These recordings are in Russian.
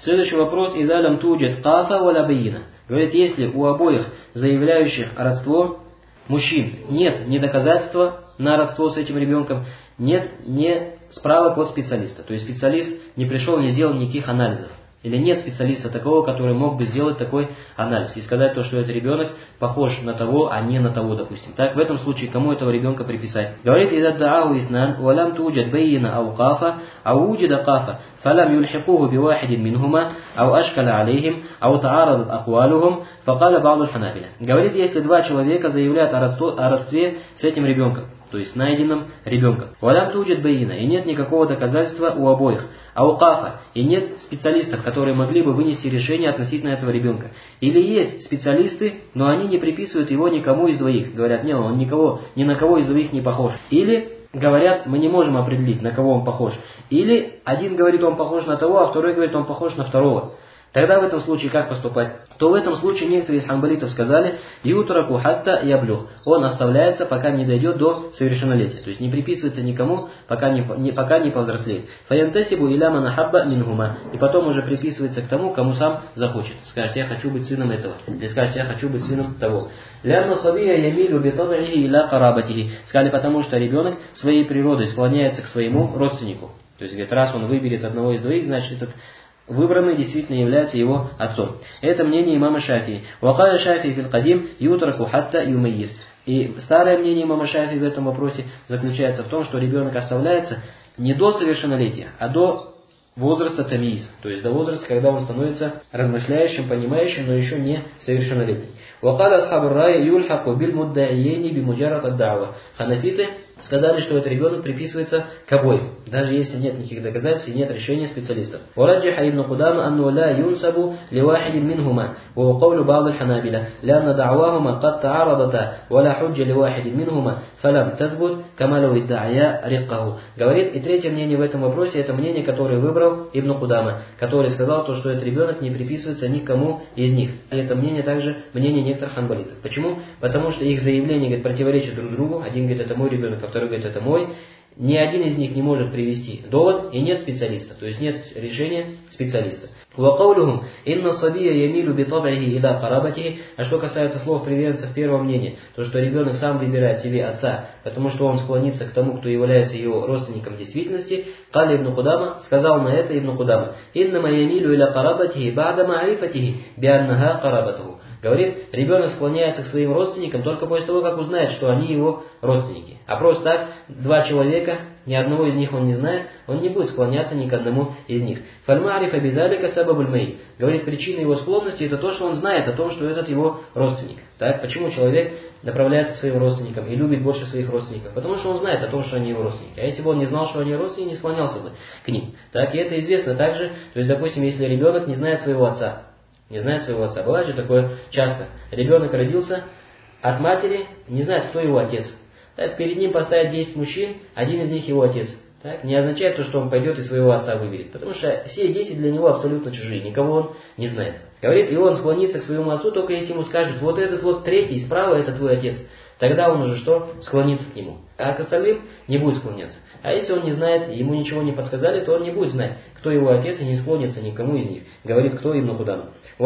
Следующий вопрос. «Иза лам туджад кафа валя байина». Говорит, если у обоих заявляющих родство мужчин нет ни доказательства на родство с этим ребенком, нет ни справок от специалиста. То есть специалист не пришел, не сделал никаких анализов. Или нет специалиста такого, который мог бы сделать такой анализ и сказать то, что этот ребенок похож на того, а не на того, допустим. Так, в этом случае, кому этого ребенка приписать? Говорит, «Иза да'ау иснан, валам туджад байина ау кафа, ау уджида кафа, фалам юльхикуху бивахидин минхума, ау ашкаля алейхим, ау таарадат аквалухум, факаля ба'ду ханабиля». Говорит, если два человека заявляют о родстве с этим ребенком, то есть найденным ребенком. «Валям туджад байина», и нет никакого доказательства у обоих. «Аукафа», и нет специалистов, которые могли бы вынести решение относительно этого ребенка. Или есть специалисты, но они не приписывают его никому из двоих. Говорят, не, он ни на кого из двоих не похож. Или говорят, мы не можем определить, на кого он похож. Или один говорит, он похож на того, а второй говорит, он похож на второго. Тогда в этом случае как поступать? То в этом случае некоторые из ханбалитов сказали, «Ютраку хатта яблюх». Он оставляется, пока не дойдет до совершеннолетия. То есть не приписывается никому, пока не повзрослеет. «Фаянтасибу иляма нахабба мингума». И потом уже приписывается к тому, кому сам захочет. Скажет, я хочу быть сыном этого. Или скажет, я хочу быть сыном того. «Лянна сабия ямилю битабихи иля карабатихи». Сказали, потому что ребенок своей природой склоняется к своему родственнику. То есть, говорит, раз он выберет одного из двоих, значит, этот выбранный действительно является его отцом. Это мнение имама Шафии. «Вакаля Шафии фил кадим ютраку хатта юмайиз». И старое мнение имама Шафии в этом вопросе заключается в том, что ребенок оставляется не до совершеннолетия, а до возраста тамииз, то есть до возраста, когда он становится размышляющим, понимающим, но еще не совершеннолетним. «Вакаля асхабу рая юльхаку биль муддаиейни бимуджарат ад-дa'ва». Ханафиты сказали, что этот ребенок приписывается к обоим, даже если нет никаких доказательств и нет решения специалистов. «Вараджиха ибн Кудама анну ла юнсабу ливахидин минхума, ва кавлю ба'д аль-ханабиля, лянна да'вахума кад таарадата, ва ла худжа ливахидин минхума, фалам тазбут, камалу иддa'ая риккаху». Говорит, и третье мнение в этом вопросе, это мнение, которое выбрал Ибн Кудама, который сказал, то, что этот ребенок не приписывается никому из них. И это мнение также мнение некоторых ханбалитов. Почему? Потому что их заявления, говорит, противоречат друг другу. Один говорит, это мой ребенок, а второй говорит, это мой. Ни один из них не может привести довод, и нет специалиста, то есть нет решения специалиста. وَقَوْلُهُمْ إِنَّ الصَّبِيَّ يَمِيلُ بِطَبْعِهِ إِلَى قَرَابَتِهِ. А что касается слов приверженцев первого мнения, то что ребенок сам выбирает себе отца, потому что он склонится к тому, кто является его родственником в действительности. قال ابن Кудама, сказал на это Ибн Кудама, إِنَّمَا يَمِيلُ إِلَى قَرَابَتِهِ بَعْدَ مَعْرِفَتِهِ بِأَنَّهَا قَرَابَتُهُ. Говорит, ребенок склоняется к своим родственникам только после того, как узнает, что они его родственники. А просто так, два человека, ни одного из них он не знает, он не будет склоняться ни к одному из них. «Фальмарифа бизалика сабабуль мэй». Говорит, причина его склонности это то, что он знает о том, что этот его родственник. Так, почему человек направляется к своим родственникам и любит больше своих родственников? Потому что он знает о том, что они его родственники. А если бы он не знал, что они родственники, не склонялся бы к ним. Так, и это известно также, то есть, допустим, если ребенок не знает своего отца, Бывает же такое часто. Ребенок родился от матери, не знает, кто его отец. Так, перед ним поставят 10 мужчин, один из них его отец. Так, не означает то, что он пойдет и своего отца выберет. Потому что все 10 для него абсолютно чужие, никого он не знает. Говорит, и он склонится к своему отцу, только если ему скажут, вот этот вот третий справа, это твой отец. Тогда он уже что? Склонится к нему. А к остальным не будет склоняться. А если он не знает, ему ничего не подсказали, то он не будет знать, кто его отец, и не склонится никому из них. Говорит, кто Ибн Кудама.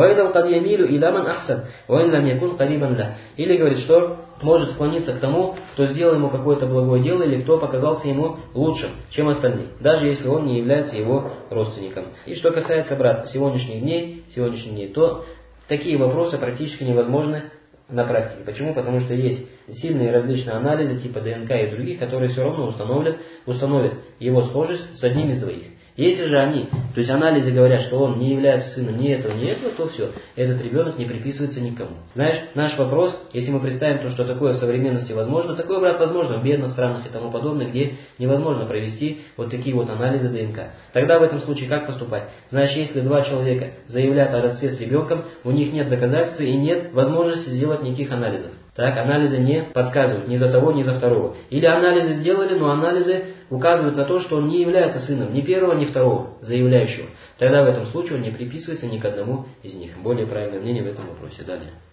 Или говорит, что может склониться к тому, кто сделал ему какое-то благое дело, или кто показался ему лучшим, чем остальные, даже если он не является его родственником. И что касается, брат, сегодняшних дней, то такие вопросы практически невозможны на практике. Почему? Потому что есть сильные различные анализы типа ДНК и других, которые все равно установят его схожесть с одним из двоих. Если же они, то есть анализы говорят, что он не является сыном ни этого, то все, этот ребенок не приписывается никому. Знаешь, наш вопрос, если мы представим то, что такое в современности возможно, такое, брат, возможно в бедных странах и тому подобное, где невозможно провести вот такие вот анализы ДНК. Тогда в этом случае как поступать? Значит, если два человека заявляют о родстве с ребенком, у них нет доказательств и нет возможности сделать никаких анализов. Так, анализы не подсказывают ни за того, ни за второго. Или анализы сделали, но анализы указывают на то, что он не является сыном ни первого, ни второго заявляющего. Тогда в этом случае он не приписывается ни к одному из них. Более правильное мнение в этом вопросе. Далее.